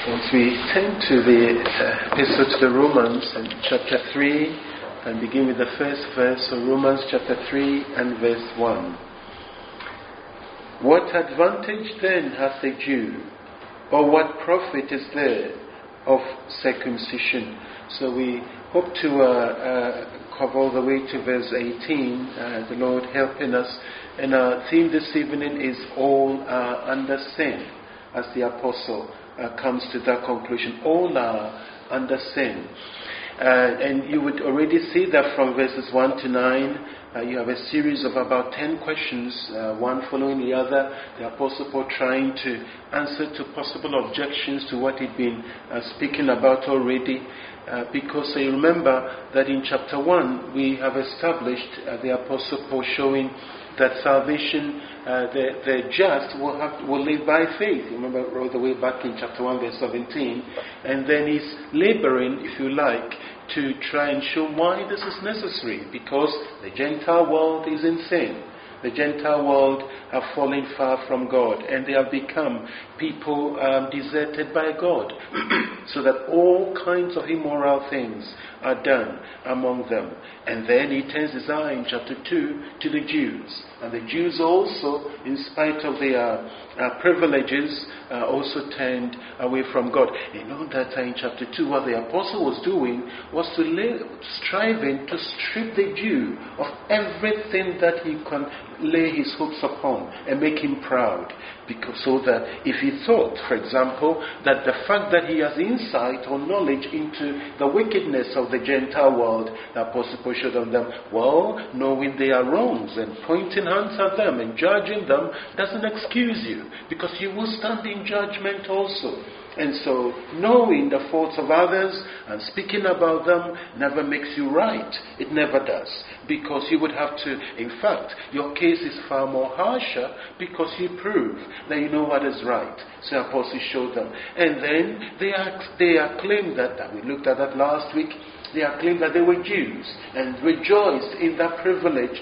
Once we turn to the epistle to the Romans and chapter 3 and begin with the first verse of Romans chapter 3 and verse 1. What advantage then hath the Jew, or what profit is there of circumcision? So we hope to cover all the way to verse 18, the Lord helping us. And our theme this evening is all under sin, as the apostle comes to that conclusion. All are under sin. And you would already see that from verses 1 to 9, you have a series of about 10 questions, one following the other. The Apostle Paul trying to answer to possible objections to what he'd been speaking about already. Because you remember that in chapter 1, we have established the Apostle Paul showing that salvation, the just will live by faith. You remember all the way back in chapter 1 verse 17. And then he's laboring, if you like, to try and show why this is necessary. Because the Gentile world is in sin. The Gentile world have fallen far from God, and they have become people deserted by God, so that all kinds of immoral things are done among them. And then he turns his eye in chapter 2 to the Jews. And the Jews also, in spite of their privileges, also turned away from God. You know that in chapter 2, what the apostle was doing was striving to strip the Jew of everything that he can lay his hopes upon and make him proud. Because so that if he thought, for example, that the fact that he has insight or knowledge into the wickedness of the Gentile world, the apostle Paul showed them, well, knowing their wrongs and pointing hands at them and judging them doesn't excuse you, because you will stand in judgment also. And so, knowing the faults of others and speaking about them never makes you right. It never does. Because you would have to, in fact, your case is far more harsher because you prove that you know what is right. So the apostle showed them. And then they acclaimed that we looked at that last week, they acclaimed that they were Jews and rejoiced in that privilege.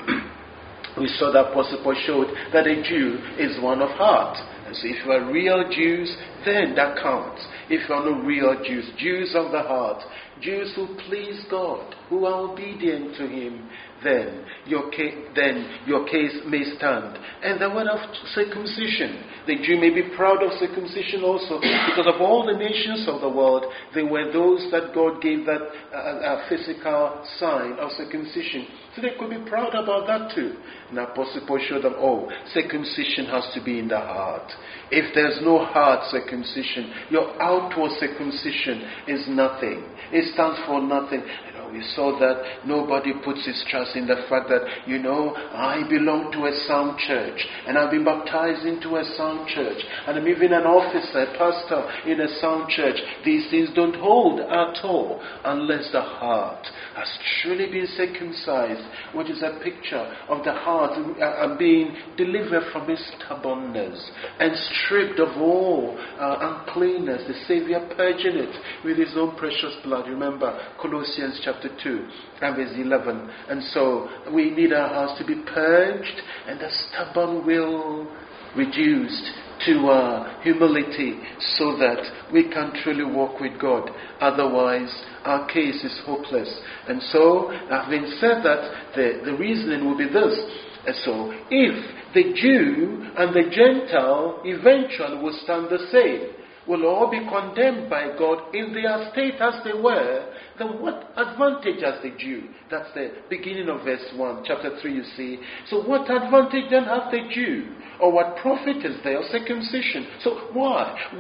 We saw that apostle Paul showed that a Jew is one of heart. And so if you are real Jews, then that counts. If you are not real Jews, Jews of the heart, Jews who please God, who are obedient to Him, then your case may stand. And the word of circumcision, the Jew may be proud of circumcision also, because of all the nations of the world, they were those that God gave that physical sign of circumcision. So they could be proud about that too. And Apostle Paul showed them, circumcision has to be in the heart. If there's no heart circumcision, your outward circumcision is nothing. It stands for nothing. We saw that nobody puts his trust in the fact that, I belong to a sound church, and I've been baptized into a sound church, and I'm even an officer, a pastor in a sound church. These things don't hold at all unless the heart has truly been circumcised, which is a picture of the heart being delivered from its stubbornness and stripped of all uncleanness, the Savior purging it with His own precious blood. Remember Colossians chapter 2 and verse 11. And so we need our hearts to be purged and the stubborn will reduced to humility, so that we can truly walk with God. Otherwise, our case is hopeless. And so, having said that, the reasoning will be this. And so, if the Jew and the Gentile eventually will stand the same, will all be condemned by God in their state as they were, then what advantage has the Jew? That's the beginning of verse 1, chapter 3, you see. So what advantage then has the Jew? Or what profit is there of circumcision? So why?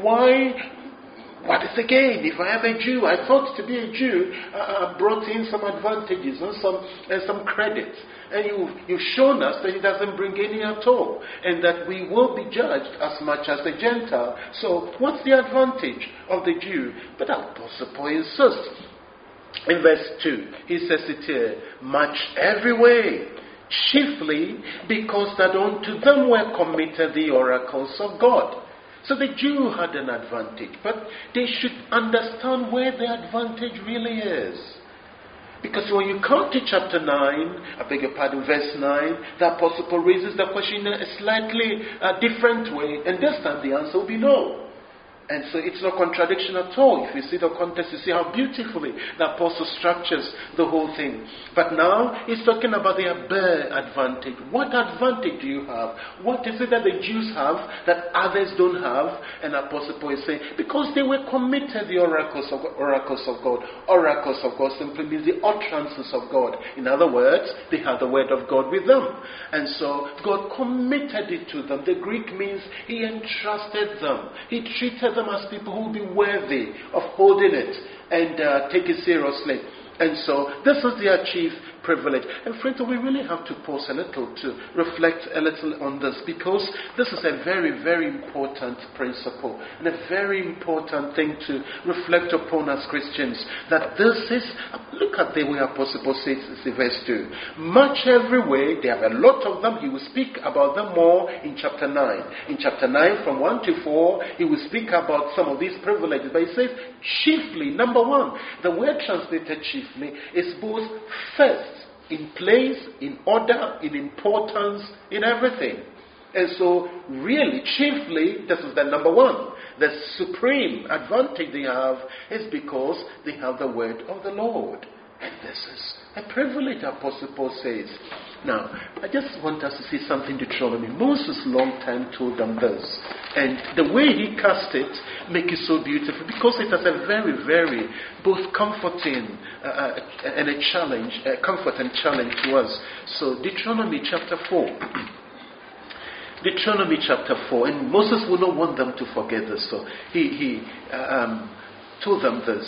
What is the gain? If I am a Jew, I thought to be a Jew brought in some advantages and some credit. And you've shown us that it doesn't bring any at all. And that we will be judged as much as the Gentile. So what's the advantage of the Jew? But Apostle Paul insists. In verse 2, he says it here, much every way, chiefly because that unto them were committed the oracles of God. So the Jew had an advantage, but they should understand where the advantage really is. Because when you come to chapter 9, verse 9, the Apostle Paul raises the question in a slightly different way, and this time the answer will be no. And so it's no contradiction at all. If you see the context, you see how beautifully the apostle structures the whole thing. But now he's talking about their bare advantage. What advantage do you have? What is it that the Jews have that others don't have? And Apostle Paul is saying, because they were committed the oracles of God. Oracles of God simply means the utterances of God. In other words, they had the word of God with them. And so God committed it to them. The Greek means he entrusted them. He treated them as people who will be worthy of holding it and take it seriously. And so this is their chief privilege. And friends, we really have to pause a little to reflect a little on this, because this is a very, very important principle and a very important thing to reflect upon as Christians. That this is, look at the way Apostle Paul says in verse 2. Much every way, they have a lot of them. He will speak about them more in chapter 9. In chapter 9, from 1 to 4, he will speak about some of these privileges. But he says, chiefly, number one, the word translated chiefly is both first, in place, in order, in importance, in everything. And so, really, chiefly, this is the number one. The supreme advantage they have is because they have the word of the Lord. And this is a privilege, Apostle Paul says. Now, I just want us to see something in Deuteronomy. Moses long time told them this. And the way he cast it makes it so beautiful, because it has a very, very both comforting and a challenge, comfort and challenge to us. So, Deuteronomy chapter 4. Deuteronomy chapter 4. And Moses would not want them to forget this. So, he told them this.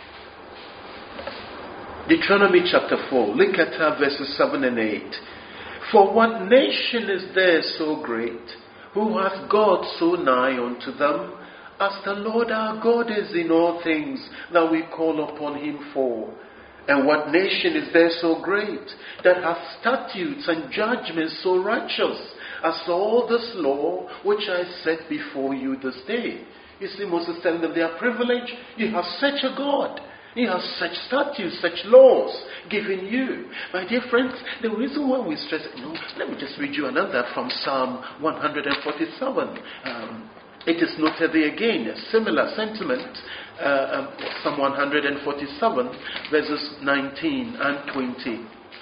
Deuteronomy chapter 4, look at verses 7 and 8. For what nation is there so great, who hath God so nigh unto them, as the Lord our God is in all things that we call upon him for? And what nation is there so great, that hath statutes and judgments so righteous, as all this law which I set before you this day? You see, Moses telling them they are privileged. You have such a God. He has such statutes, such laws given you. My dear friends, the reason why we stress it, let me just read you another from Psalm 147. It is noted there again, a similar sentiment, Psalm 147, verses 19 and 20.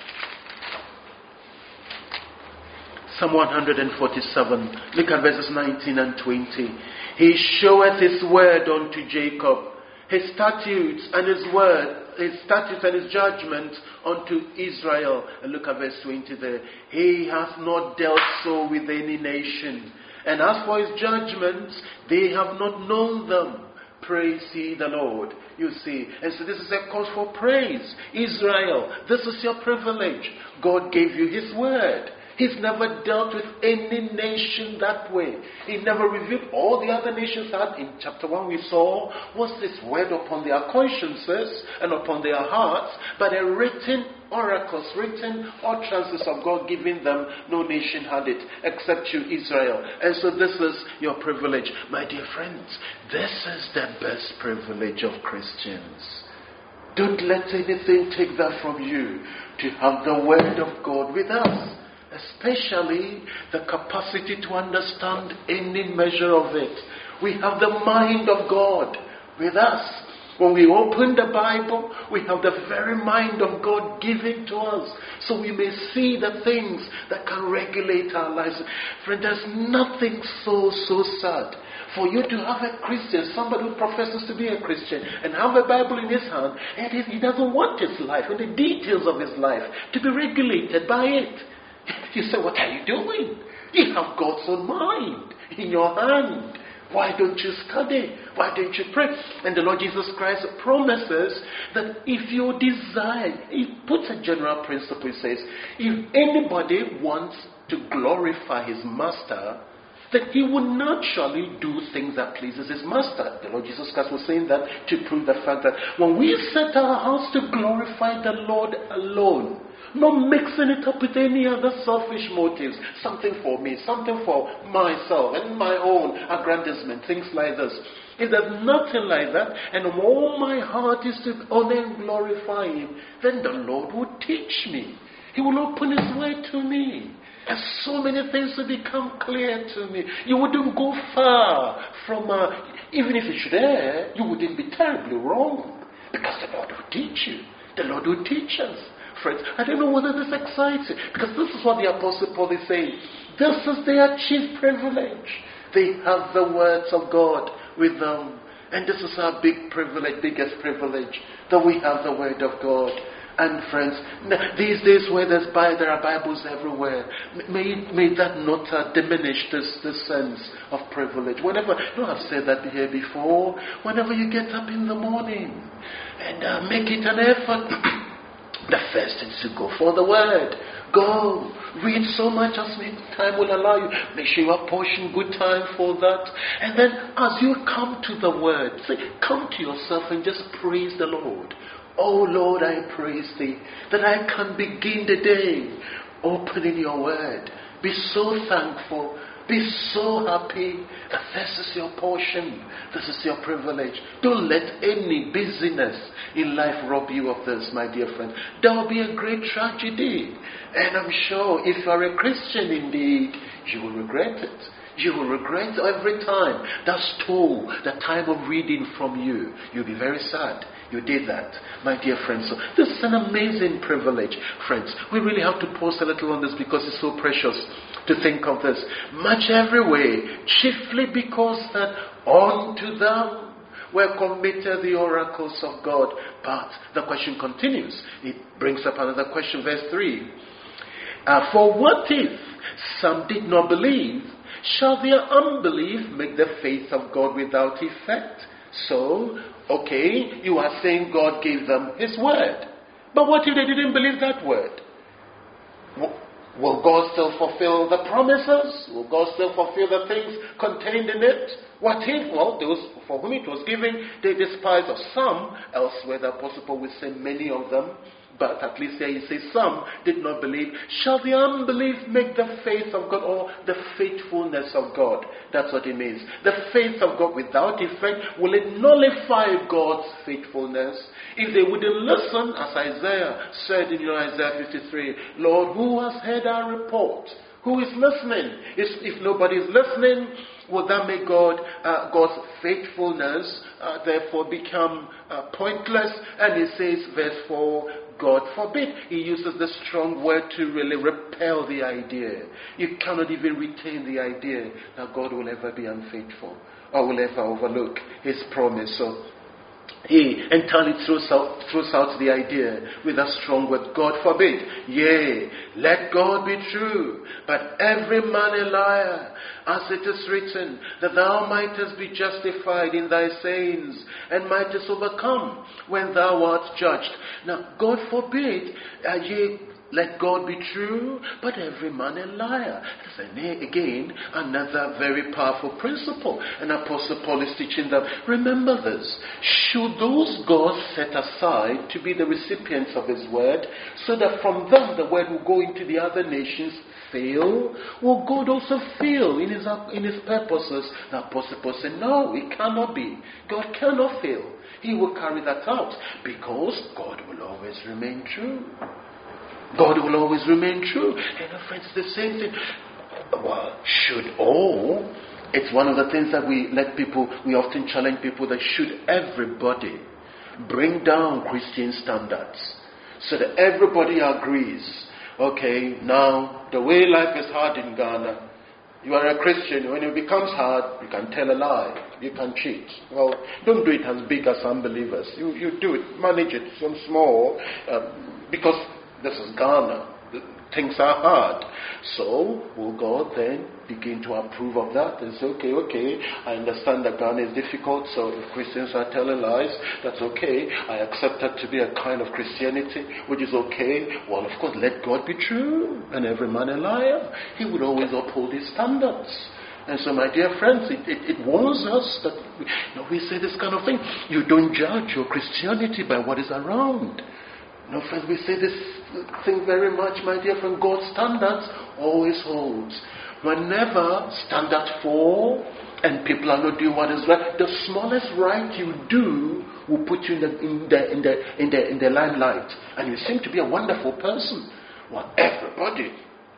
Psalm 147, look at verses 19 and 20. He showeth his word unto Jacob, his statutes and his word, his statutes and his judgments unto Israel. And look at verse 20 there. He hath not dealt so with any nation. And as for his judgments, they have not known them. Praise ye the Lord. You see. And so this is a cause for praise. Israel, this is your privilege. God gave you his word. He's never dealt with any nation that way. He never revealed. All the other nations had, in chapter 1 we saw, was this word upon their consciences and upon their hearts, but a written oracles, written utterances of God giving them. No nation had it except you, Israel. And so this is your privilege. My dear friends, this is the best privilege of Christians. Don't let anything take that from you, to have the word of God with us. Especially the capacity to understand any measure of it. We have the mind of God with us. When we open the Bible, we have the very mind of God given to us, so we may see the things that can regulate our lives. Friend, there's nothing so sad for you to have a Christian, somebody who professes to be a Christian, and have a Bible in his hand, and he doesn't want his life and the details of his life to be regulated by it. You say, what are you doing? You have God's own mind in your hand. Why don't you study? Why don't you pray? And the Lord Jesus Christ promises that if you desire, he puts a general principle. He says, if anybody wants to glorify his master, that he would naturally do things that pleases his master. The Lord Jesus Christ was saying that to prove the fact that when we set our hearts to glorify the Lord alone, not mixing it up with any other selfish motives, something for me, something for myself and my own aggrandizement, things like this. If there's nothing like that, and all my heart is to honor and glorify him, then the Lord will teach me. He will open his word to me. And so many things will become clear to me. You wouldn't go far from, even if you should err, you wouldn't be terribly wrong. Because the Lord will teach you. The Lord will teach us. Friends, I don't know whether this excites you. Because this is what the Apostle Paul is saying. This is their chief privilege. They have the words of God with them. And this is our big privilege, biggest privilege, that we have the word of God. And friends, these days where there are Bibles everywhere, may that not diminish this sense of privilege. Whenever, I've said that here before, whenever you get up in the morning and make it an effort, the first is to go for the word. Go, read so much as time will allow you. Make sure you apportion good time for that. And then as you come to the word, come to yourself and just praise the Lord. Oh Lord, I praise thee that I can begin the day opening your word. Be so thankful. Be so happy that this is your portion. This is your privilege. Don't let any busyness in life rob you of this, my dear friend. That will be a great tragedy. And I'm sure if you are a Christian indeed, you will regret it. You will regret every time that stole the time of reading from you. You'll be very sad. You did that, my dear friends. So this is an amazing privilege, friends. We really have to pause a little on this because it's so precious to think of this. Much every way, chiefly because that unto them were committed the oracles of God. But the question continues. It brings up another question, verse 3. For what if some did not believe? Shall their unbelief make the faith of God without effect? So, okay, you are saying God gave them His word. But what if they didn't believe that word? Will God still fulfill the promises? Will God still fulfill the things contained in it? What if? Well, those for whom it was given, they despised of some. Elsewhere, the Apostle Paul will say many of them. But at least here he says some did not believe. Shall the unbelief make the faith of God, or the faithfulness of God? That's what it means. The faith of God without effect, will it nullify God's faithfulness? If they wouldn't listen, as Isaiah said in Isaiah 53, Lord, who has heard our report? Who is listening? If nobody is listening, will that make God's faithfulness therefore become pointless? And he says, verse 4, God forbid. He uses the strong word to really repel the idea. You cannot even retain the idea that God will ever be unfaithful or will ever overlook His promise. So he entirely throws out the idea with a strong word. God forbid. Yea, let God be true, but every man a liar, as it is written, that thou mightest be justified in thy sayings, and mightest overcome when thou art judged. Now, God forbid, yea, let God be true, but every man a liar. That's again another very powerful principle. And Apostle Paul is teaching them, remember this. Should those gods set aside to be the recipients of His word, so that from them the word will go into the other nations, fail? Will God also fail in His purposes? The Apostle Paul said, no, it cannot be. God cannot fail. He will carry that out because God will always remain true. God will always remain true. And friends, the same thing. Well, should all. It's one of the things that we often challenge people, that should everybody bring down Christian standards so that everybody agrees, okay, now the way life is hard in Ghana, you are a Christian, when it becomes hard, you can tell a lie, you can cheat. Well, don't do it as big as unbelievers. You do it, manage it some small, because this is Ghana. Things are hard. So, will God then begin to approve of that and say, okay, I understand that Ghana is difficult, so if Christians are telling lies, that's okay. I accept that to be a kind of Christianity, which is okay. Well, of course, let God be true, and every man a liar. He would always uphold His standards. And so, my dear friends, it warns us that we say this kind of thing. You don't judge your Christianity by what is around. No, friends, we say this thing very much, my dear friend. God's standards always holds. Whenever standards fall and people are not doing what is right, the smallest right you do will put you in the limelight, and you seem to be a wonderful person. Well, everybody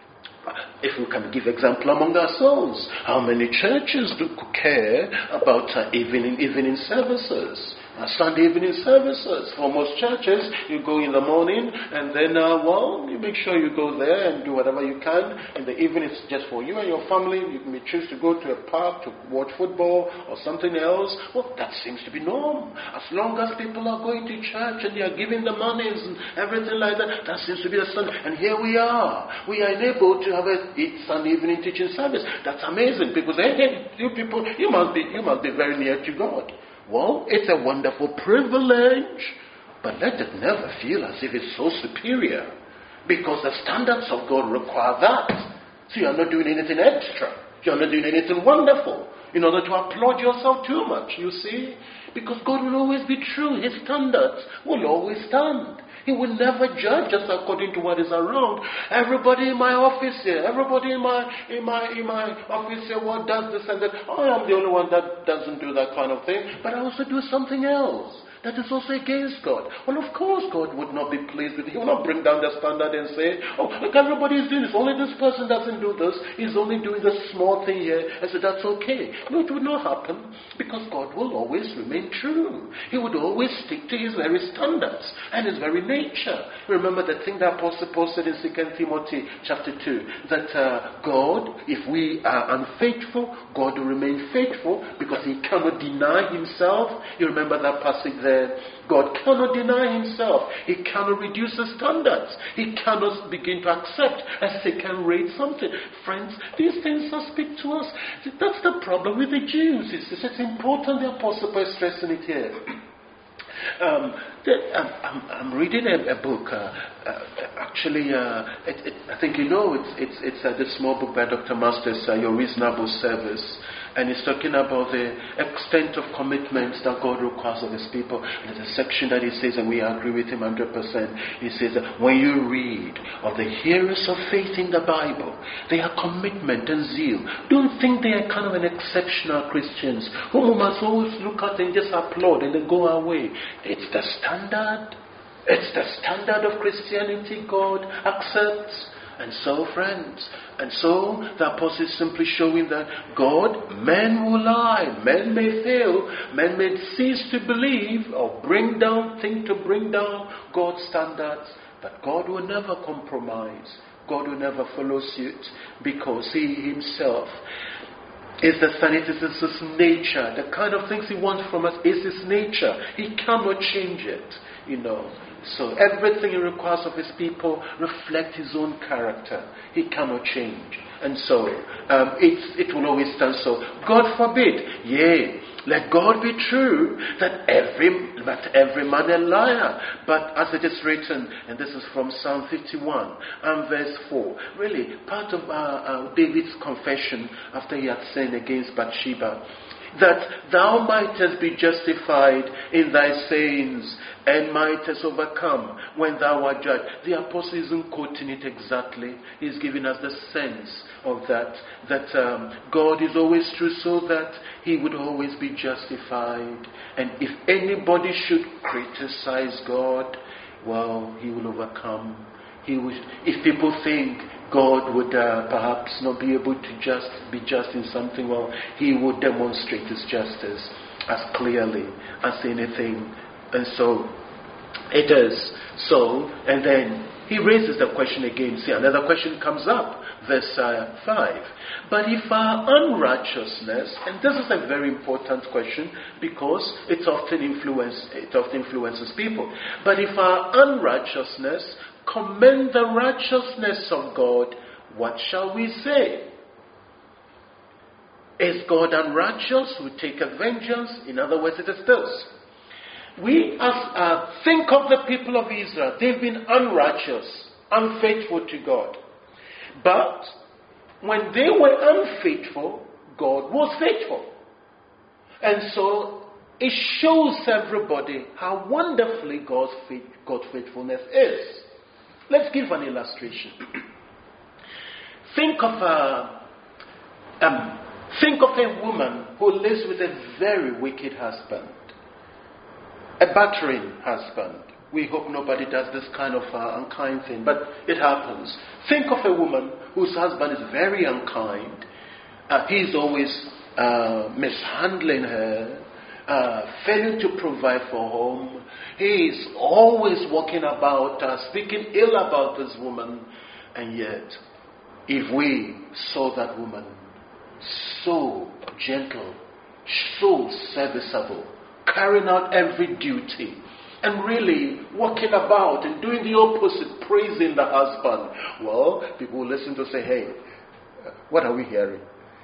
If we can give example among ourselves, how many churches do care about evening services? Sunday evening services. For most churches, you go in the morning and then, you make sure you go there and do whatever you can. In the evening, it's just for you and your family. You may choose to go to a park to watch football or something else. Well, that seems to be norm. As long as people are going to church and they are giving the monies and everything like that, that seems to be the standard. And here we are. We are enabled to have a Sunday evening teaching service. That's amazing. People say, hey, you people, you must be very near to God. Well, it's a wonderful privilege, but let it never feel as if it's so superior, because the standards of God require that. So you're not doing anything extra. You're not doing anything wonderful in order to applaud yourself too much, you see. Because God will always be true. His standards will always stand. He will never judge us according to what is around. Everybody in my office here, everybody in my office here, what does this and that? I am the only one that doesn't do that kind of thing, but I also do something else that is also against God. Well, of course, God would not be pleased with it. He will not bring down the standard and say, oh, look, everybody is doing this. Only this person doesn't do this. He's only doing this small thing here. And so that's okay. No, it would not happen, because God will always remain true. He would always stick to his very standards and his very nature. Remember the thing that Apostle Paul said in 2 Timothy chapter 2, that God, if we are unfaithful, God will remain faithful, because he cannot deny himself. You remember that passage there? God cannot deny himself. He cannot reduce his standards. He cannot begin to accept a second-rate something. Friends, these things that speak to us. That's the problem with the Jews. It's important the Apostle Paul is stressing it here. I'm reading a book. Actually, I think you know it's the small book by Dr. Masters, Your Reasonable Service. And he's talking about the extent of commitments that God requires of his people. And there's a section that he says, and we agree with him 100%. He says that when you read of the heroes of faith in the Bible, their commitment and zeal, don't think they are kind of an exceptional Christians whom we must always look at and just applaud and then go away. It's the standard. It's the standard of Christianity God accepts. And so, friends, and so the apostle is simply showing that God, men will lie, men may fail, men may cease to believe or think to bring down God's standards, but God will never compromise. God will never follow suit, because he himself is the standard. It is his nature. The kind of things he wants from us is his nature. He cannot change it, you know. So everything he requires of his people reflects his own character. He cannot change. And so it will always stand so. God forbid, yea, let God be true, that every man a liar. But as it is written, and this is from Psalm 51 and verse 4, really part of David's confession after he had sinned against Bathsheba, that thou mightest be justified in thy sayings, and mightest overcome when thou art judged. The apostle isn't quoting it exactly. He's giving us the sense of that God is always true, so that he would always be justified. And if anybody should criticize God, well, he will overcome. If people think God would perhaps not be able to be just in something, well, he would demonstrate his justice as clearly as anything. And so it is so. And then he raises the question again. See, another question comes up, verse 5. But if our unrighteousness, and this is a very important question, because it often influences people. But if our unrighteousness commend the righteousness of God, what shall we say? Is God unrighteous who taketh vengeance? In other words, it is this. We think of the people of Israel. They've been unrighteous, unfaithful to God. But when they were unfaithful, God was faithful. And so it shows everybody how wonderfully God's faithfulness is. Let's give an illustration. Think of a woman who lives with a very wicked husband, a battering husband. We hope nobody does this kind of unkind thing, but it happens. Think of a woman whose husband is very unkind. He's always mishandling her, failing to provide for home. He's always walking about, speaking ill about this woman. And yet, if we saw that woman so gentle, so serviceable, carrying out every duty, and really walking about and doing the opposite, praising the husband, well, people will listen to say, hey, what are we hearing?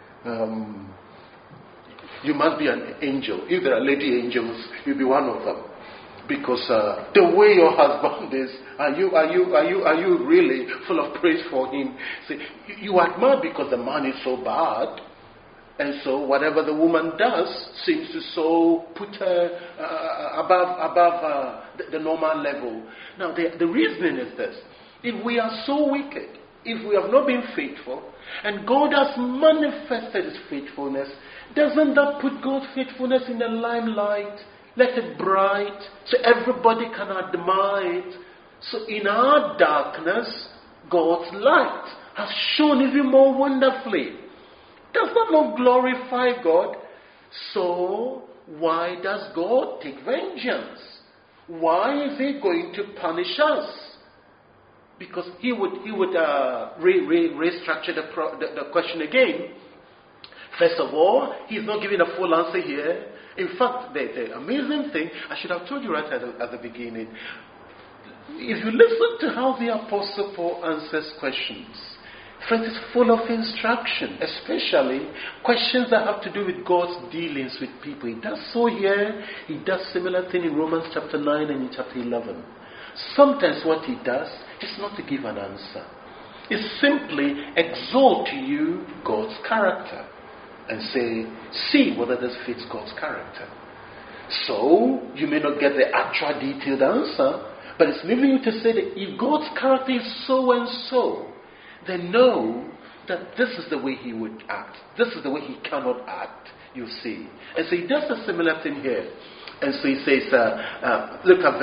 You must be an angel. If there are lady angels, you'll be one of them. Because the way your husband is, are you really full of praise for him? See, you admire because the man is so bad, and so whatever the woman does seems to so put her above the normal level. Now, the reasoning is this: if we are so wicked, if we have not been faithful, and God has manifested His faithfulness, doesn't that put God's faithfulness in the limelight? Let it bright so everybody can admire it. So in our darkness, God's light has shone even more wonderfully. Does that not glorify God? So why does God take vengeance? Why is He going to punish us? Because He would restructure the question again. First of all, He's not giving a full answer here. In fact, the amazing thing, I should have told you right at the beginning, if you listen to how the Apostle Paul answers questions, friends, it's full of instruction, especially questions that have to do with God's dealings with people. He does so here, He does similar thing in Romans chapter 9 and in chapter 11. Sometimes what He does is not to give an answer. It's simply exalt to you God's character and say, see whether this fits God's character. So, you may not get the actual detailed answer, but it's leaving you to say that if God's character is so and so, then know that this is the way He would act. This is the way He cannot act, you see. And so He does a similar thing here. And so He says, look at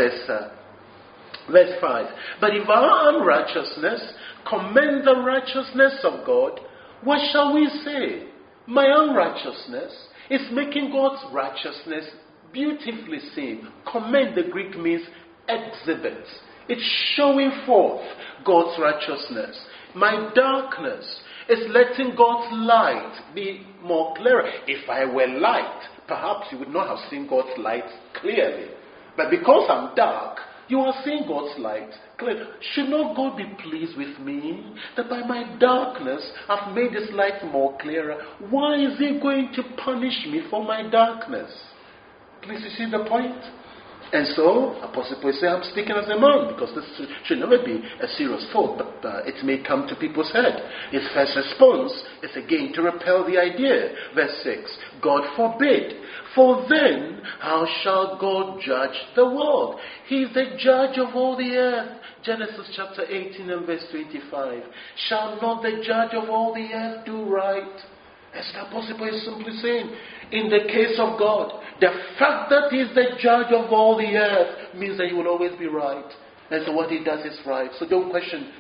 verse 5. But if our unrighteousness commend the righteousness of God, what shall we say? My unrighteousness is making God's righteousness beautifully seen. Commend, the Greek means exhibit. It's showing forth God's righteousness. My darkness is letting God's light be more clearer. If I were light, perhaps you would not have seen God's light clearly. But because I'm dark, you are seeing God's light clearly. Should not God be pleased with me that by my darkness I've made His light more clearer? Why is He going to punish me for my darkness? Please, you see the point? And so, Apostle Paul says, I'm speaking as a man, because this should never be a serious thought, but it may come to people's head. His first response is again to repel the idea. Verse 6, God forbid. For then, how shall God judge the world? He is the judge of all the earth. Genesis chapter 18 and verse 25. Shall not the judge of all the earth do right? As the Apostle Paul is simply saying, in the case of God, the fact that He is the judge of all the earth means that He will always be right. And so what He does is right. So don't question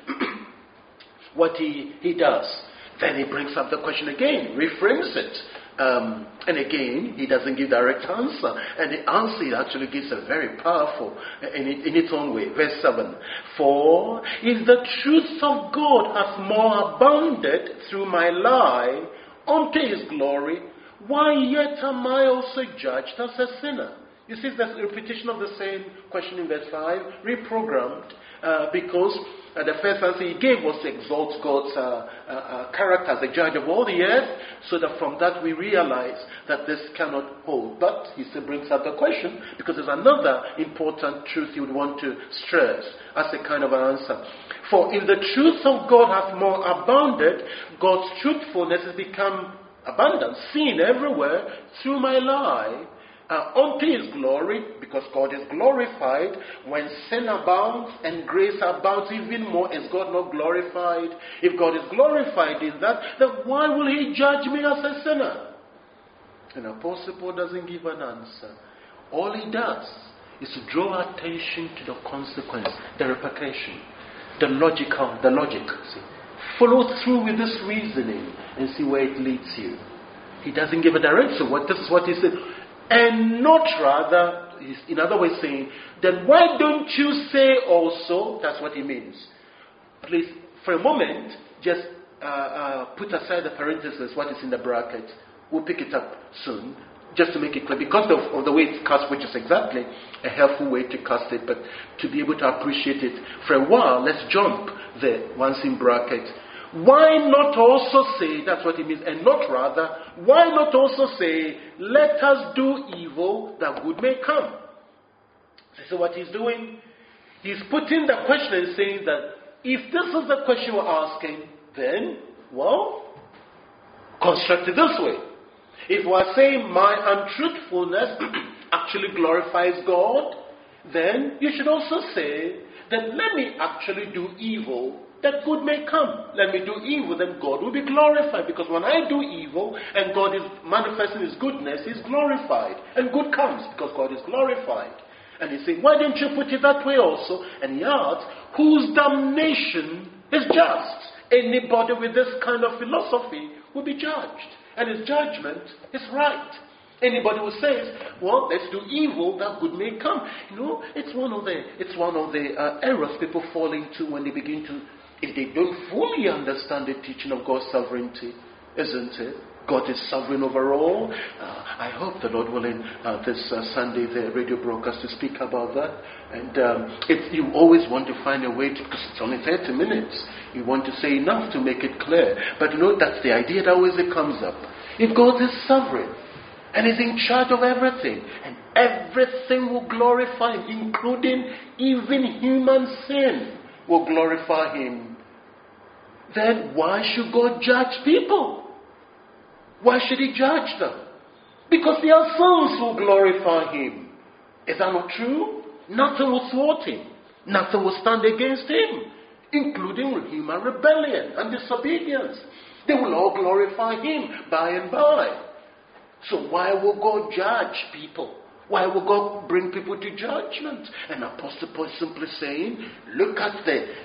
what He does. Then He brings up the question again, reframes it. And again, He doesn't give direct answer. And the answer He actually gives a very powerful in its own way. Verse 7. For if the truth of God hath more abounded through my lie unto His glory, why yet am I also judged as a sinner? You see, that's a repetition of the same question in verse 5, reprogrammed, because the first answer He gave was to exalt God's character as the judge of all the earth, so that from that we realize that this cannot hold. But He still brings up the question, because there's another important truth He would want to stress as a kind of an answer. For if the truth of God hath more abounded, God's truthfulness has become abundant, seen everywhere through my lie, unto His glory, because God is glorified. When sin abounds and grace abounds even more, is God not glorified? If God is glorified in that, then why will He judge me as a sinner? And Apostle Paul doesn't give an answer. All he does is to draw attention to the consequence, the repercussion, the logic. See? Follow through with this reasoning and see where it leads you. He doesn't give a direction. This is what he said. And not rather, he's in other words saying, then why don't you say also, that's what he means. Please, for a moment, just put aside the parenthesis, what is in the bracket. We'll pick it up soon, just to make it clear. Because of the way it's cast, which is exactly a helpful way to cast it, but to be able to appreciate it for a while, let's jump there, once in bracket. Why not also say, that's what it means, and not rather, why not also say, let us do evil that good may come? So what he's doing, he's putting the question and saying that if this is the question we're asking, then, well, construct it this way. If we're saying my untruthfulness actually glorifies God, then you should also say that let me actually do evil that good may come. Let me do evil, then God will be glorified. Because when I do evil and God is manifesting His goodness, He's glorified. And good comes because God is glorified. And he's saying, why don't you put it that way also? And he adds, whose damnation is just. Anybody with this kind of philosophy will be judged. And his judgment is right. Anybody who says, well, let's do evil that good may come. It's one of the errors people fall into when they begin to, if they don't fully understand the teaching of God's sovereignty, isn't it? God is sovereign over all. I hope the Lord willing, this Sunday, the radio broadcast to speak about that. And you always want to find a way to, because it's only 30 minutes. You want to say enough to make it clear. But that's the idea that always comes up. If God is sovereign and is in charge of everything, and everything will glorify Him, including even human sin will glorify Him, then why should God judge people? Why should He judge them? Because their sons will glorify Him. Is that not true? Nothing will thwart Him. Nothing will stand against Him, including human rebellion and disobedience. They will all glorify Him by and by. So why will God judge people? Why will God bring people to judgment? And Apostle Paul is simply saying, look at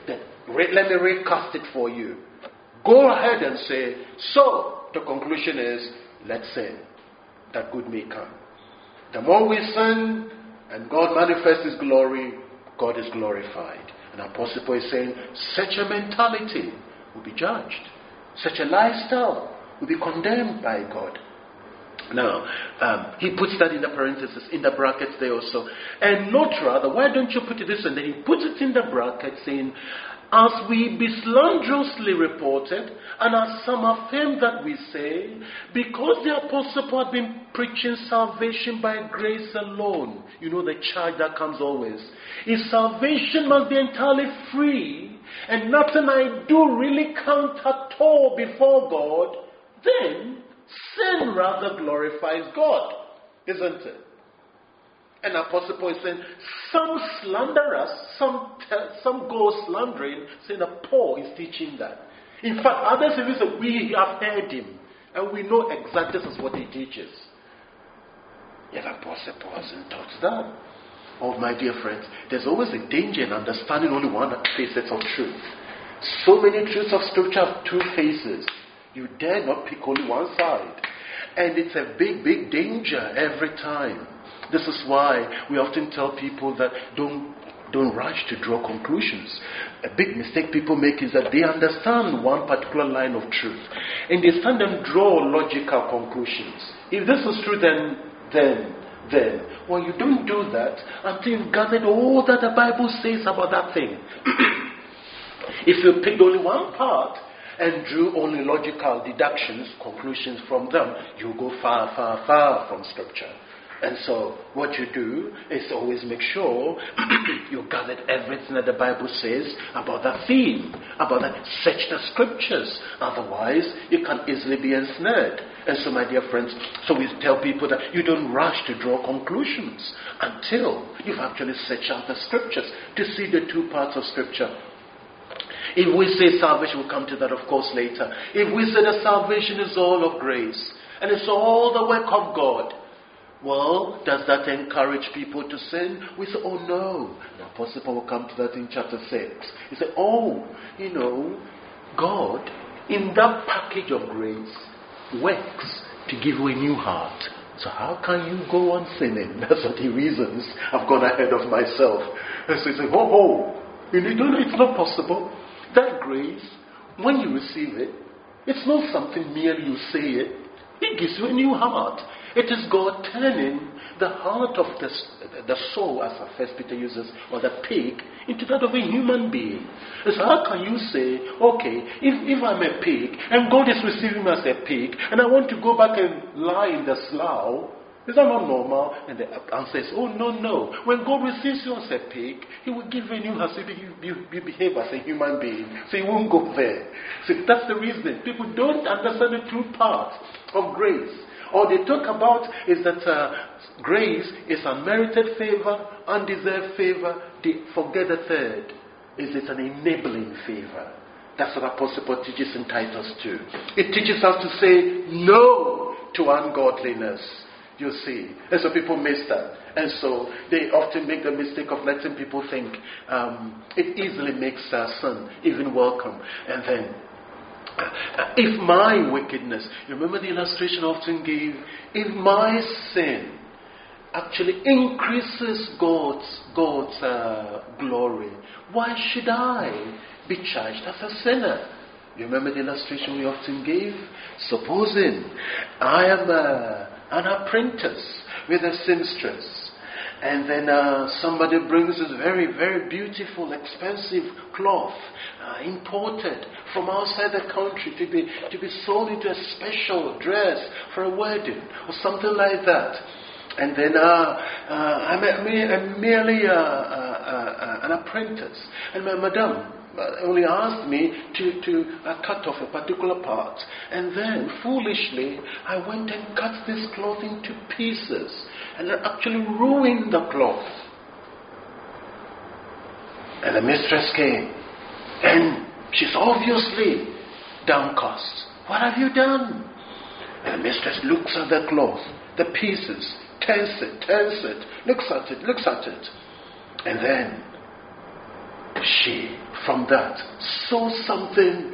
let me recast it for you. Go ahead and say, so the conclusion is, let's sin, that good may come. The more we sin, and God manifests His glory, God is glorified. And Apostle Paul is saying, such a mentality will be judged. Such a lifestyle will be condemned by God. Now, he puts that in the parentheses, in the brackets there also. And not rather, why don't you put it this way? And then he puts it in the brackets saying, as we be slanderously reported, and as some affirm that we say, because the Apostle Paul had been preaching salvation by grace alone. The charge that comes always. If salvation must be entirely free, and nothing I do really count at all before God, then sin rather glorifies God, isn't it? And Apostle Paul is saying, some slander us, some go slandering, saying that Paul is teaching that. In fact, others even say, we have heard him, and we know exactly this is what he teaches. Yet Apostle Paul hasn't taught that. Oh, my dear friends, there's always a danger in understanding only one facet of truth. So many truths of Scripture have two faces. You dare not pick only one side. And it's a big, big danger every time. This is why we often tell people that don't rush to draw conclusions. A big mistake people make is that they understand one particular line of truth, and they stand and draw logical conclusions. If this is true, then, well, you don't do that until you've gathered all that the Bible says about that thing. If you picked only one part and drew only logical deductions, conclusions from them, you go far, far, far from Scripture. And so what you do is always make sure you gathered everything that the Bible says about that theme, about that. Search the Scriptures. Otherwise, you can easily be ensnared. And so, my dear friends, so we tell people that you don't rush to draw conclusions until you've actually searched out the Scriptures to see the two parts of Scripture. If we say salvation, we'll come to that, of course, later. If we say that salvation is all of grace, and it's all the work of God, Well, does that encourage people to sin? We say, oh no. The Apostle Paul will come to that in chapter 6. He said, God, in that package of grace, works to give you a new heart. So how can you go on sinning? That's what he reasons. I've gone ahead of myself. And so he said, it's not possible. That grace, when you receive it, it's not something merely you say it. It gives you a new heart. It is God turning the heart of the soul, as First Peter uses, or the pig, into that of a human being. And so how can you say, okay, if I'm a pig, and God is receiving me as a pig, and I want to go back and lie in the slough, is that not normal? And the answer is, oh, no. When God receives you as a pig, He will give you a new heart. So you behave as a human being. So you won't go there. So that's the reason. People don't understand the true part of grace. All they talk about is that grace is unmerited favor, undeserved favor. They forget the third. Is it an enabling favor? That's what Apostle Paul teaches in Titus 2. It teaches us to say no to ungodliness. You see. And so people miss that. And so they often make the mistake of letting people think it easily makes sin even welcome. And then, if my wickedness, you remember the illustration I often gave, if my sin actually increases God's glory, why should I be charged as a sinner? You remember the illustration we often gave? Supposing I am an apprentice with a seamstress, and then somebody brings this very, very beautiful, expensive cloth, imported from outside the country to be sold into a special dress for a wedding or something like that. And then I'm merely an apprentice, and my madam only asked me to cut off a particular part. And then, foolishly, I went and cut this cloth into pieces. And I actually ruined the cloth. And the mistress came. And she's obviously downcast. What have you done? And the mistress looks at the cloth, the pieces, turns it, looks at it. And then, she, from that, saw something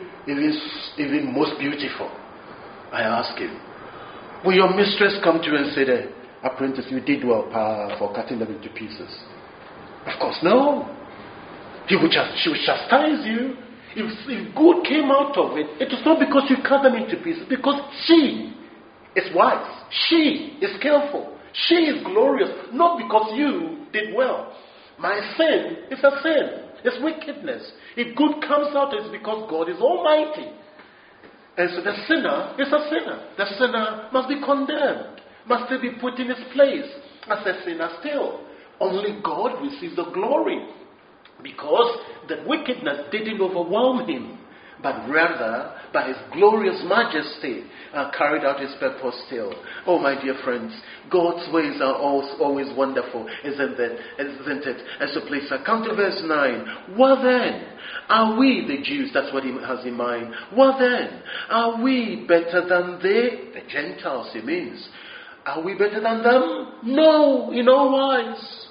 even most beautiful. I asked him, will your mistress come to you and say, apprentice, you did well for cutting them into pieces? Of course, no. She would chastise you. If good came out of it, it is not because you cut them into pieces, because she is wise. She is skillful. She is glorious, not because you did well. My sin is a sin. It's wickedness. If good comes out, it's because God is almighty. And so the sinner is a sinner. The sinner must be condemned, must still be put in his place as a sinner still. Only God receives the glory, because the wickedness didn't overwhelm him, but rather by his glorious majesty carried out his purpose still. Oh, my dear friends, God's ways are always wonderful, isn't it? And so please come to verse 9. What then? Are we the Jews? That's what he has in mind. What then? Are we better than they? The Gentiles, he means. Are we better than them? No, in no wise.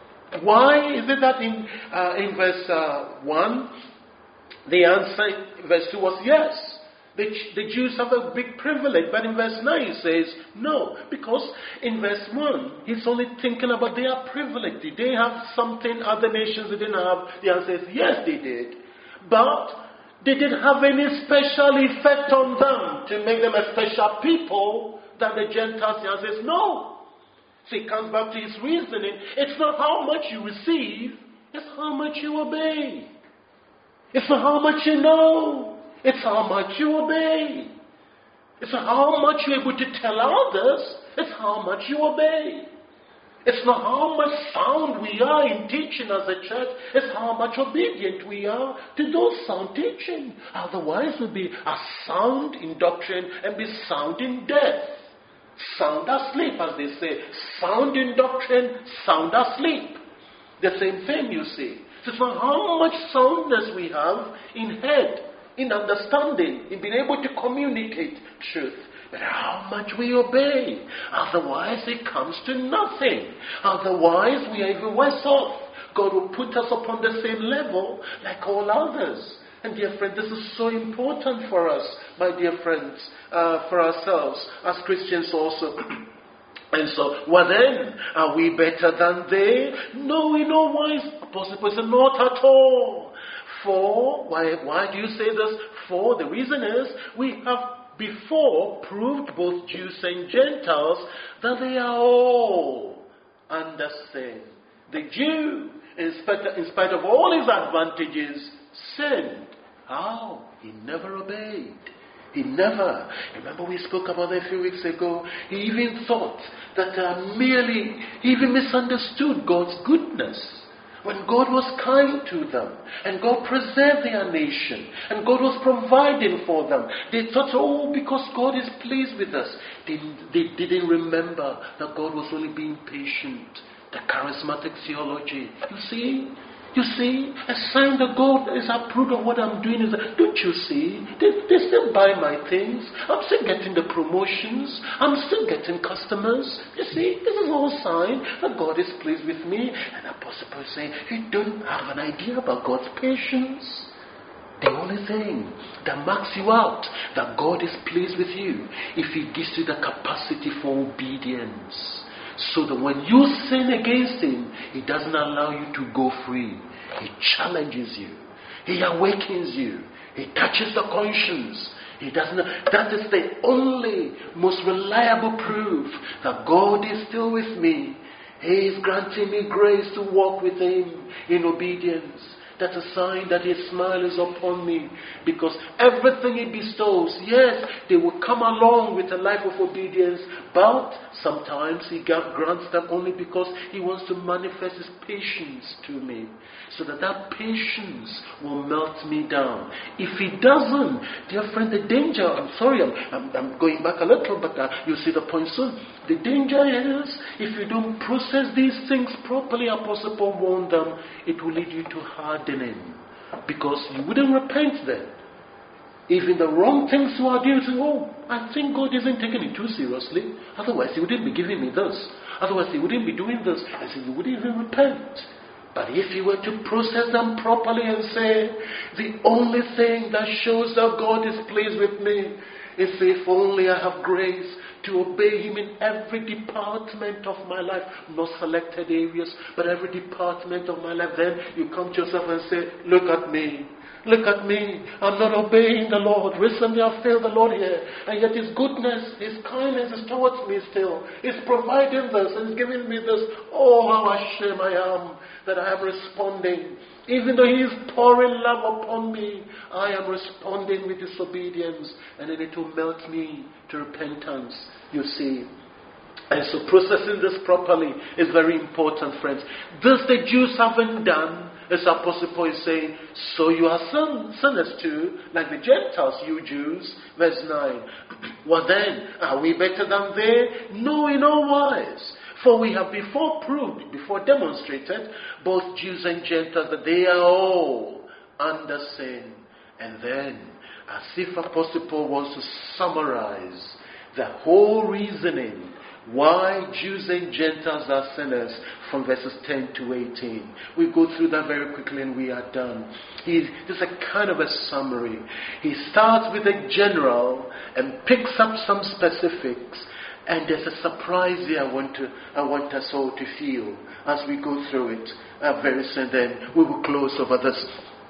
Why is it that in verse 1, the answer, verse 2 was yes. The Jews have a big privilege. But in verse 9 he says no. Because in verse 1 he's only thinking about their privilege. Did they have something other nations didn't have? The answer is yes, they did. But they didn't have any special effect on them to make them a special people than the Gentiles. The answer is no. So he comes back to his reasoning. It's not how much you receive, it's how much you obey. It's not how much you know, it's how much you obey. It's not how much you're able to tell others, it's how much you obey. It's not how much sound we are in teaching as a church, it's how much obedient we are to those sound teaching. Otherwise we'll be sound in doctrine and be sound in death. Sound asleep, as they say. Sound in doctrine, sound asleep. The same thing, you see. So for how much soundness we have in head, in understanding, in being able to communicate truth. But how much we obey. Otherwise it comes to nothing. Otherwise we are even worse off. God will put us upon the same level like all others. And dear friend, this is so important for us, my dear friends, for ourselves as Christians also. And so, well then, are we better than they? No, in no wise. Apostle Paul said, not at all. For, why do you say this? For, the reason is, we have before proved both Jews and Gentiles that they are all under sin. The Jew, in spite of all his advantages, sinned. How? He never obeyed. He never. Remember we spoke about that a few weeks ago. He even thought that he even misunderstood God's goodness. When God was kind to them, and God preserved their nation, and God was providing for them, they thought, oh, because God is pleased with us. They didn't remember that God was only being patient. The charismatic theology. You see, a sign that God is approved of what I'm doing is that, don't you see? They still buy my things. I'm still getting the promotions. I'm still getting customers. You see, this is all sign that God is pleased with me. And Apostle Paul is saying, you don't have an idea about God's patience. The only thing that marks you out that God is pleased with you, if He gives you the capacity for obedience. So that when you sin against Him, He doesn't allow you to go free. He challenges you. He awakens you. He touches the conscience. That is the only most reliable proof that God is still with me. He is granting me grace to walk with Him in obedience. That's a sign that His smile is upon me. Because everything He bestows, yes, they will come along with a life of obedience. But sometimes He grants them only because He wants to manifest His patience to me. So that patience will melt me down. If He doesn't, dear friend, the danger, I'm going back a little, but you'll see the point soon. The danger is, if you don't process these things properly, Apostle Paul warned them, it will lead you to hardening. Because you wouldn't repent then. Even the wrong things you are doing, I think God isn't taking it too seriously. Otherwise He wouldn't be giving me this. Otherwise He wouldn't be doing this. I said, you wouldn't even repent. But if you were to process them properly and say, the only thing that shows that God is pleased with me is if only I have grace to obey Him in every department of my life, not selected areas, but every department of my life. Then you come to yourself and say, look at me. Look at me. I'm not obeying the Lord. Recently I failed the Lord here. And yet His goodness, His kindness is towards me still. He's providing this and He's giving me this. Oh, how ashamed I am that I am responding. Even though He is pouring love upon me, I am responding with disobedience. And then it will melt me to repentance, you see. And so processing this properly is very important, friends. This the Jews haven't done. As Apostle Paul is saying, so you are sinners too, like the Gentiles, you Jews. Verse 9. Well then, are we better than they? No, in no wise. For we have before proved, before demonstrated, both Jews and Gentiles, that they are all under sin. And then, as if Apostle Paul wants to summarize the whole reasoning why Jews and Gentiles are sinners from verses 10 to 18. We go through that very quickly and we are done. There's a kind of a summary. He starts with a general and picks up some specifics. And there's a surprise here I want us all to feel as we go through it very soon. Then we will close over this.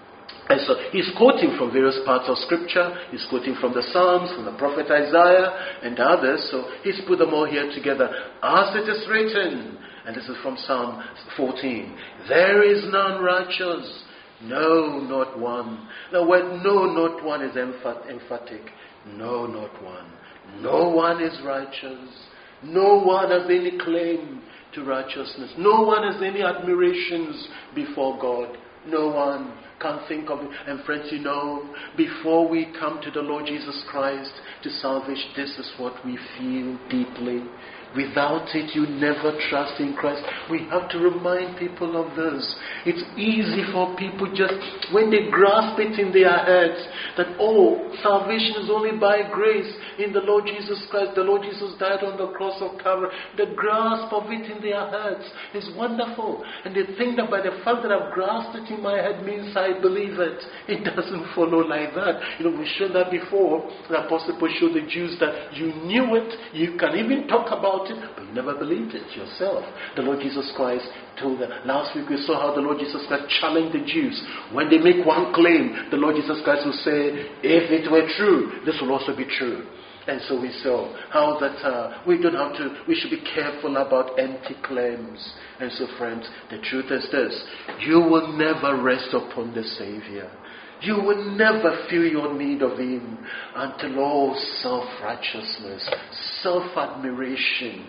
And so he's quoting from various parts of Scripture. He's quoting from the Psalms, from the prophet Isaiah, and others. So he's put them all here together. As it is written, and this is from Psalm 14, there is none righteous, no, not one. The word no, not one is emphatic. No, not one. No one is righteous. No one has any claim to righteousness. No one has any admirations before God. No one. Can't think of it. And friends, before we come to the Lord Jesus Christ to salvation, this is what we feel deeply. Without it, you never trust in Christ. We have to remind people of this. It's easy for people just, when they grasp it in their heads, that, salvation is only by grace in the Lord Jesus Christ. The Lord Jesus died on the cross of Calvary. The grasp of it in their heads is wonderful. And they think that by the fact that I've grasped it in my head means I believe it. It doesn't follow like that. We showed that before. The Apostle Paul showed the Jews that you knew it, you can even talk about it, but you never believed it yourself. The Lord Jesus Christ told them. Last week we saw how the Lord Jesus Christ challenged the Jews. When they make one claim, the Lord Jesus Christ will say, if it were true, this will also be true. And so we saw how that we should be careful about empty claims. And so friends, the truth is this: you will never rest upon the Savior. You will never feel your need of Him until all self-righteousness, self-admiration,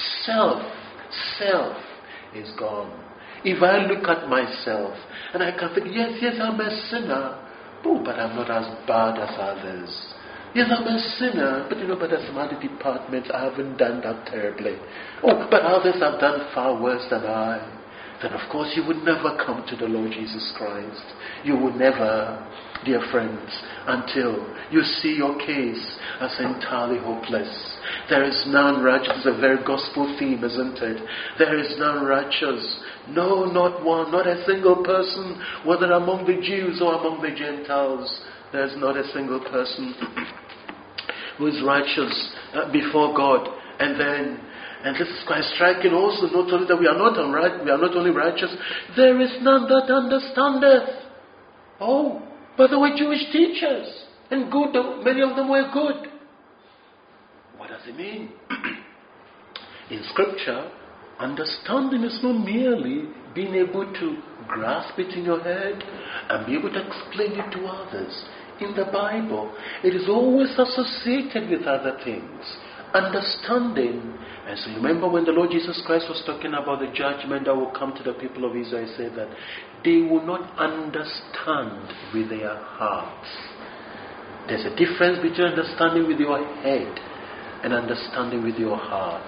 self is gone. If I look at myself and I can think, yes, I'm a sinner, but I'm not as bad as others. Yes, I'm a sinner, but there's some other departments I haven't done that terribly. But others have done far worse than I. Then of course you would never come to the Lord Jesus Christ. You would never, dear friends, until you see your case as entirely hopeless. There is none righteous. It's a very gospel theme, isn't it? There is none righteous. No, not one, not a single person, whether among the Jews or among the Gentiles. There is not a single person who is righteous before God. And this is quite striking also, not only that we are not only righteous, there is none that understandeth. But they were Jewish teachers, and good, many of them were good. What does it mean? In Scripture, understanding is not merely being able to grasp it in your head and be able to explain it to others. In the Bible, it is always associated with other things. Understanding. And so remember when the Lord Jesus Christ was talking about the judgment that will come to the people of Israel, he said that they will not understand with their hearts. There's a difference between understanding with your head and understanding with your heart.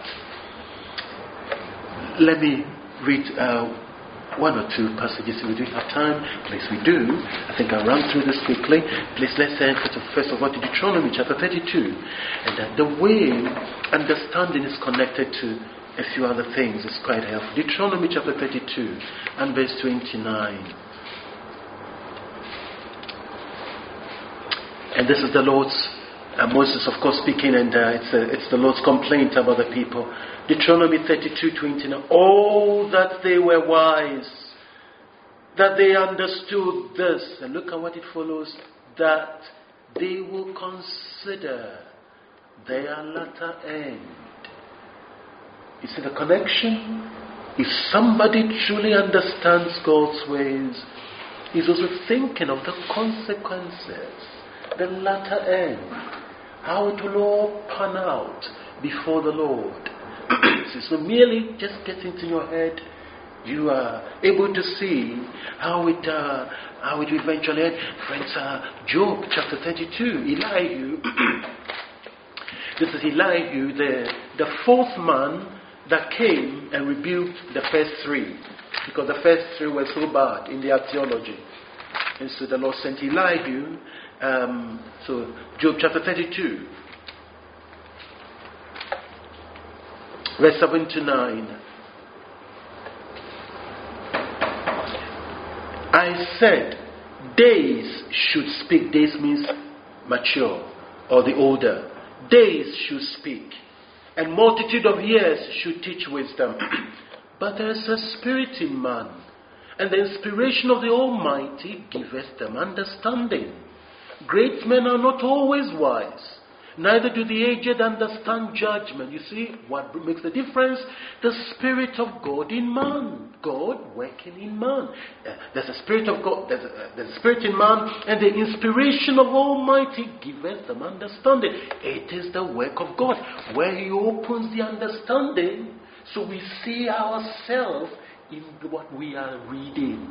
Let me read one or two passages if we do have time. Please, we do. I think I'll run through this quickly. Please, let's enter first of all to Deuteronomy chapter 32. And that the way understanding is connected to a few other things is quite helpful. Deuteronomy chapter 32 and verse 29. And this is the Lord's, Moses of course speaking, and it's the Lord's complaint about the people. Deuteronomy 32:29. Oh, that they were wise, that they understood this. And look at what it follows. That they will consider their latter end. You see the connection? If somebody truly understands God's ways, he's also thinking of the consequences, the latter end, how it will all pan out before the Lord. So it's not merely just getting into your head. You are able to see how it eventually ends. Friends, Job chapter 32, Elihu. This is Elihu, the fourth man that came and rebuked the first three, because the first three were so bad in their theology. And so the Lord sent Elihu. So Job chapter 32. Verse 7 to 9. I said, days should speak. Days means mature or the older. Days should speak, and multitude of years should teach wisdom. But there is a spirit in man, and the inspiration of the Almighty giveth them understanding. Great men are not always wise, neither do the aged understand judgment. You see what makes the difference? The Spirit of God in man. God working in man. There's a Spirit of God, there's a Spirit in man, and the inspiration of Almighty giveth them understanding. It is the work of God, where He opens the understanding, so we see ourselves in what we are reading.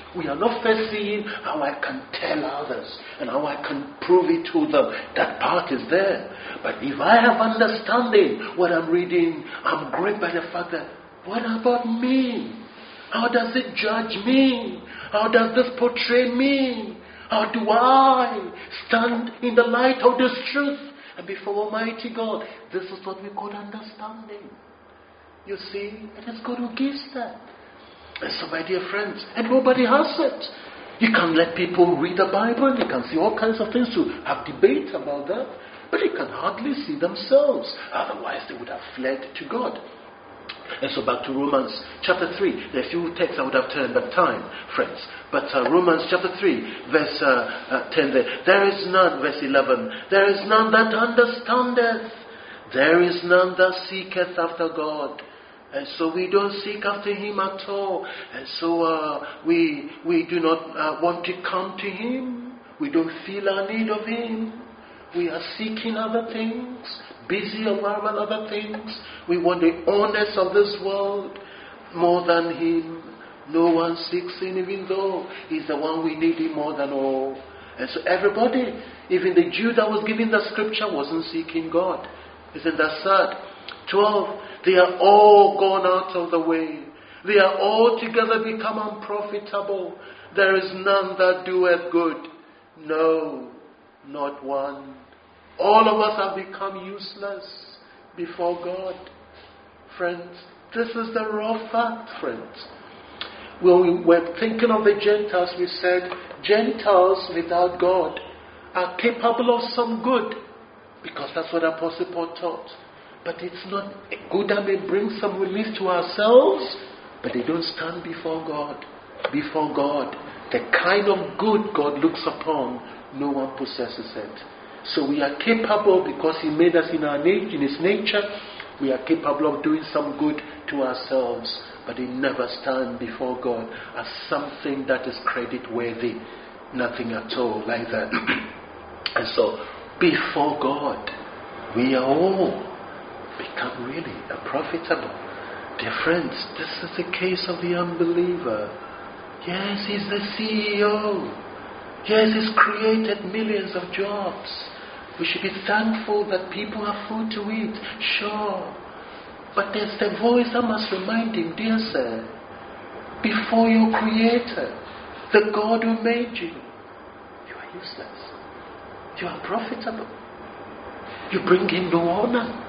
We are not first seeing how I can tell others and how I can prove it to them. That part is there. But if I have understanding what I'm reading, I'm gripped by the fact that, what about me? How does it judge me? How does this portray me? How do I stand in the light of this truth and before Almighty God? This is what we call understanding. You see, it is God who gives that. And so, my dear friends, and nobody has it. You can let people read the Bible, you can see all kinds of things to have debate about that, but they can hardly see themselves. Otherwise, they would have fled to God. And so back to Romans chapter 3. There are a few texts I would have turned, but time, friends. But Romans chapter 3, verse 10 there. There is none, verse 11. There is none that understandeth. There is none that seeketh after God. And so we don't seek after Him at all. And so we do not want to come to Him. We don't feel our need of Him. We are seeking other things, busy about other things. We want the honors of this world more than Him. No one seeks Him, even though He's the one we need Him more than all. And so everybody, even the Jew that was giving the scripture, wasn't seeking God. Isn't that sad? 12. They are all gone out of the way. They are all together become unprofitable. There is none that doeth good. No, not one. All of us have become useless before God. Friends, this is the raw fact, friends. When we were thinking of the Gentiles, we said, Gentiles without God are capable of some good, because that's what Apostle Paul taught. But it's not good that may bring some relief to ourselves, but they don't stand before God. Before God, the kind of good God looks upon, no one possesses it. So we are capable, because He made us in His nature, we are capable of doing some good to ourselves, but they never stand before God as something that is credit worthy. Nothing at all like that. And so, before God, we are all become really unprofitable. Dear friends, this is the case of the unbeliever. Yes, he's the CEO. Yes, he's created millions of jobs. We should be thankful that people have food to eat. Sure. But there's the voice that must remind him, dear sir, before your Creator, the God who made you, you are useless. You are unprofitable. You bring Him no honor.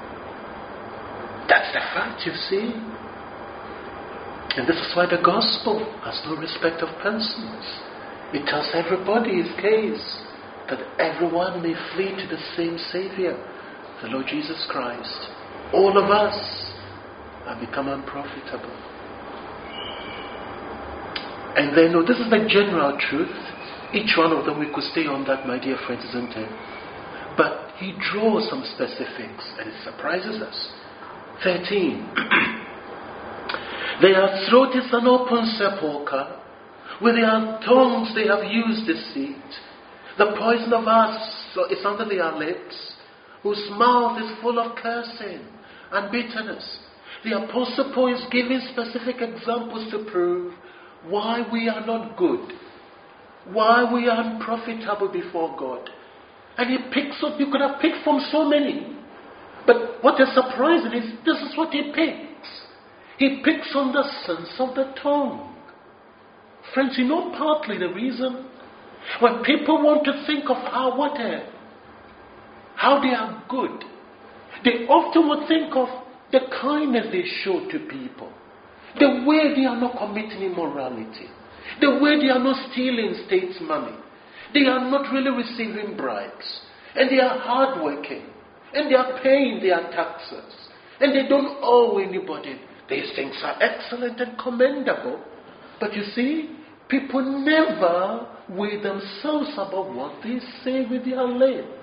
That's the fact, you see. And this is why the gospel has no respect of persons. It tells everybody his case, that everyone may flee to the same Savior, the Lord Jesus Christ. All of us have become unprofitable. And then, this is the general truth. Each one of them, we could stay on that, my dear friends, isn't it? But he draws some specifics, and it surprises us. 13. Their throat is an open sepulchre. With their tongues they have used deceit. The poison of us is under their lips, whose mouth is full of cursing and bitterness. The Apostle Paul is giving specific examples to prove why we are not good, why we are unprofitable before God. And he picks up, you could have picked from so many. But what is surprising is this is what he picks. He picks on the sins of the tongue. Friends, you know partly the reason. When people want to think of how they are good, they often would think of the kindness they show to people, the way they are not committing immorality, the way they are not stealing state's money, they are not really receiving bribes, and they are hardworking, and they are paying their taxes, and they don't owe anybody. These things are excellent and commendable. But you see, people never weigh themselves about what they say with their lips.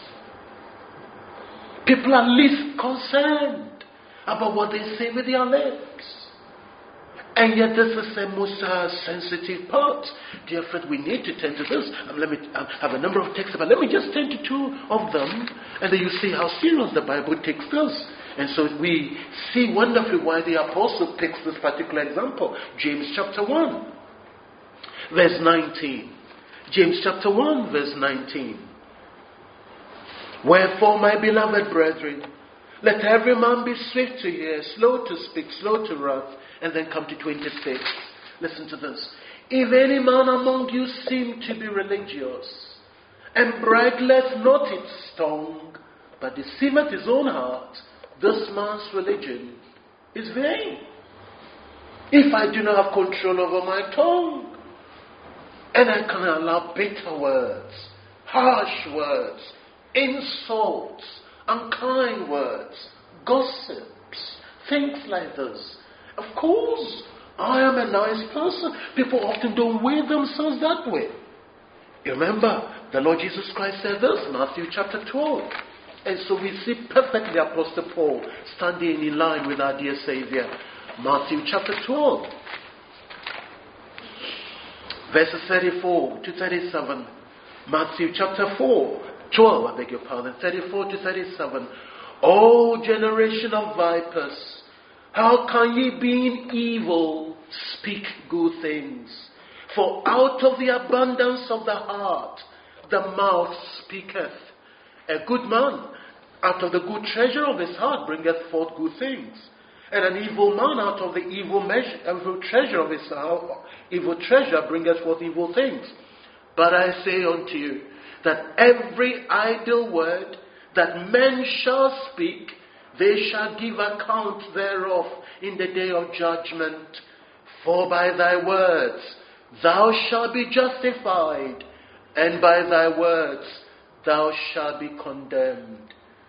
People are least concerned about what they say with their lips. And yet this is the most sensitive part. Dear friend, we need to turn to this. Let me have a number of texts, but let me just turn to two of them, and then you see how serious the Bible takes this. And so we see wonderfully why the apostle picks this particular example. James chapter 1. verse 19. James chapter 1, verse 19. Wherefore, my beloved brethren, let every man be swift to hear, slow to speak, slow to wrath. And then come to 26. Listen to this. If any man among you seem to be religious, and bridleth not his tongue, but deceiveth his own heart, this man's religion is vain. If I do not have control over my tongue, and I can allow bitter words, harsh words, insults, unkind words, gossips, things like this, of course, I am a nice person. People often don't weigh themselves that way. You remember, the Lord Jesus Christ said this, Matthew chapter 12. And so we see perfectly Apostle Paul standing in line with our dear Savior. Matthew chapter 12. Verses 34 to 37. Matthew chapter 12, I beg your pardon. 34 to 37. O generation of vipers, how can ye, being evil, speak good things? For out of the abundance of the heart, the mouth speaketh. A good man, out of the good treasure of his heart, bringeth forth good things. And an evil man, out of the evil treasure of his heart, evil treasure, bringeth forth evil things. But I say unto you, that every idle word that men shall speak, they shall give account thereof in the day of judgment. For by thy words thou shalt be justified, and by thy words thou shalt be condemned.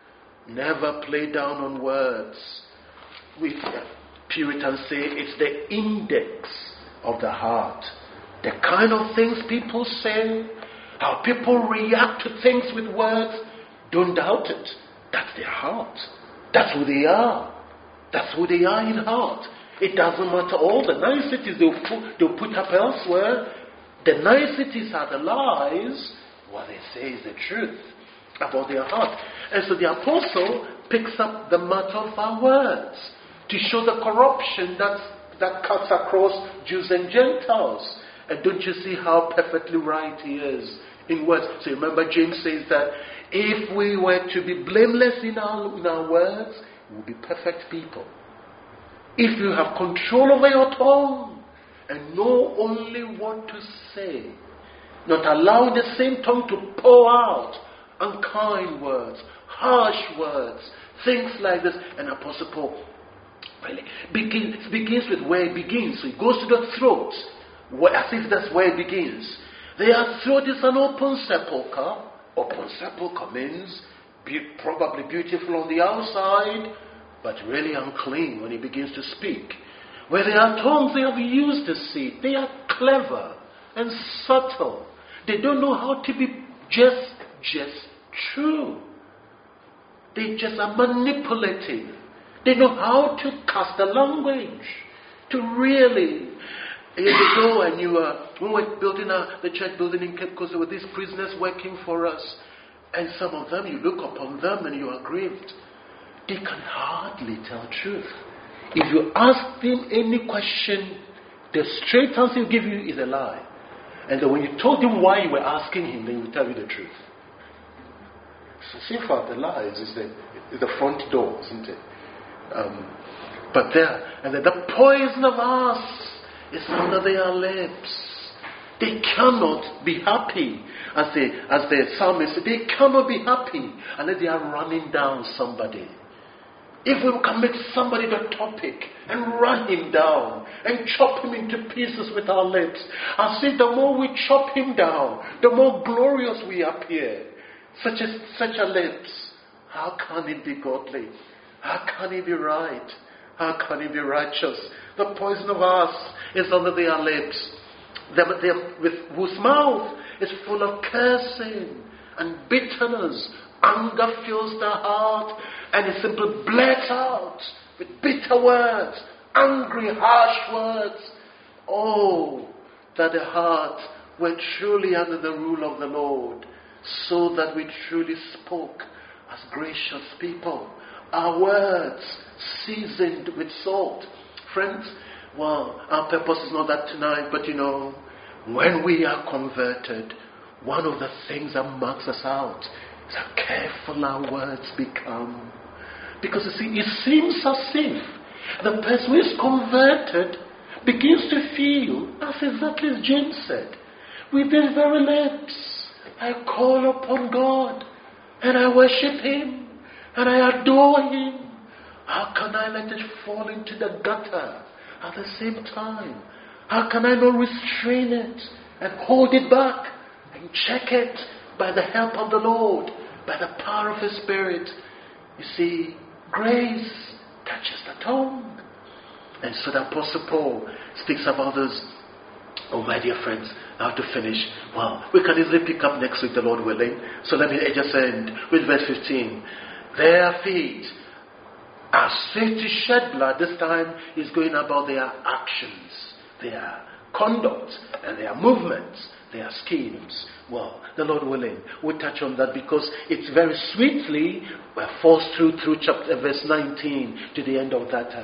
Never play down on words. We Puritans say it's the index of the heart. The kind of things people say, how people react to things with words, don't doubt it. That's their heart. That's who they are. That's who they are in heart. It doesn't matter all the niceties they'll put up elsewhere. The niceties are the lies. What they say is the truth about their heart. And so the apostle picks up the matter of our words to show the corruption that cuts across Jews and Gentiles. And don't you see how perfectly right he is in words? So remember, James says that if we were to be blameless in our words, we will be perfect people. If you have control over your tongue and know only what to say, not allowing the same tongue to pour out unkind words, harsh words, things like this. And Apostle Paul really begins with where it begins. So it goes to the throat, as if that's where it begins. Their throat is an open sepulchre. Open sepulchre means probably beautiful on the outside, but really unclean when he begins to speak. Where there are tongues, they have used deceit. They are clever and subtle. They don't know how to be just true. They just are manipulative. They know how to cast a language, to really. Years ago, when we were building the church building in Cape Coast, there were these prisoners working for us, and some of them, you look upon them and you are grieved. They can hardly tell truth. If you ask them any question, the straight answer he'll give you is a lie. And then when you told him why you were asking him, then he will tell you the truth. So see far, the lies is the front door, isn't it? But there, and then the poison of us is under their lips. They cannot be happy, as the psalmist said. They cannot be happy unless they are running down somebody. If we can make somebody the topic and run him down and chop him into pieces with our lips, I see the more we chop him down, the more glorious we appear. Such a lips, how can it be godly? How can it be right? How can it be righteous? The poison of us is under their lips, with whose mouth is full of cursing and bitterness. Anger fills the heart, and it simply blurts out with bitter words, angry, harsh words. Oh, that the heart were truly under the rule of the Lord, so that we truly spoke as gracious people. Our words seasoned with salt. Friends, well, our purpose is not that tonight, but When we are converted, one of the things that marks us out is how careful our words become. Because you see, it seems as if the person who is converted begins to feel, as exactly as James said, with his very lips, I call upon God, and I worship Him, and I adore Him. How can I let it fall into the gutter at the same time? How can I not restrain it and hold it back and check it by the help of the Lord, by the power of His Spirit? You see, grace touches the tongue. And so the Apostle Paul speaks about this. Oh, my dear friends, I have to finish. Well, we can easily pick up next week, the Lord willing. So let me just end with verse 15. Their feet are swift to shed blood. This time is going about their actions, their conduct, and their movements, their schemes. Well, the Lord willing, we'll touch on that because it's very sweetly falls through chapter verse 19 to the end of that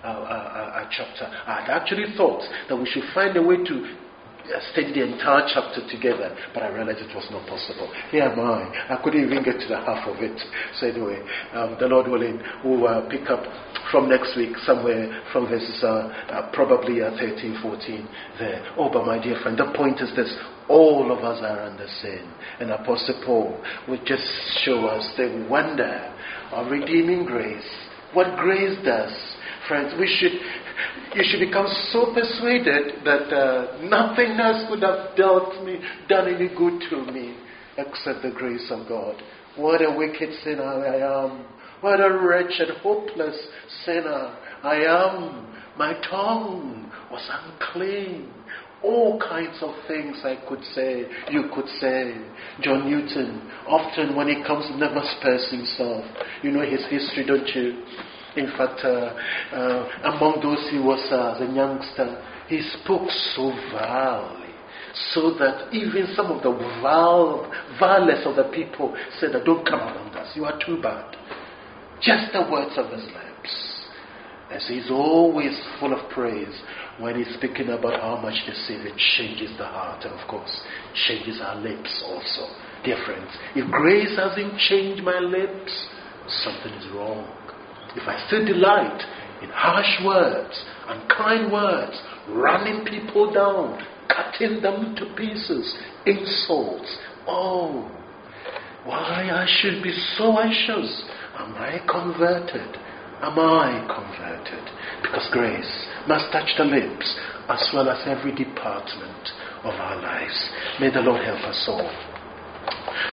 chapter. I actually thought that we should find a way to study the entire chapter together, but I realized it was not possible. Here am I couldn't even get to the half of it. So anyway, the Lord willing, we'll pick up from next week somewhere from verses probably 13, 14 there. Oh, but my dear friend, the point is this: all of us are under sin, and Apostle Paul will just show us the wonder of redeeming grace. What grace does, friends, you should become so persuaded that nothing else could have done any good to me except the grace of God. What a wicked sinner I am. What a wretched, hopeless sinner I am. My tongue was unclean. All kinds of things I could say, you could say. John Newton, often when he comes, never spares himself. You know his history, don't you? In fact, among those he was as a youngster, he spoke so vilely, so that even some of the vilest of the people said that don't come around us, you are too bad. Just the words of his lips. And so he's always full of praise when he's speaking about how much the Savior changes the heart, and of course, changes our lips also. Dear friends, if grace hasn't changed my lips, something is wrong. If I still delight in harsh words, unkind words, running people down, cutting them to pieces, insults, oh, why I should be so anxious. Am I converted? Am I converted? Because grace must touch the lips as well as every department of our lives. May the Lord help us all.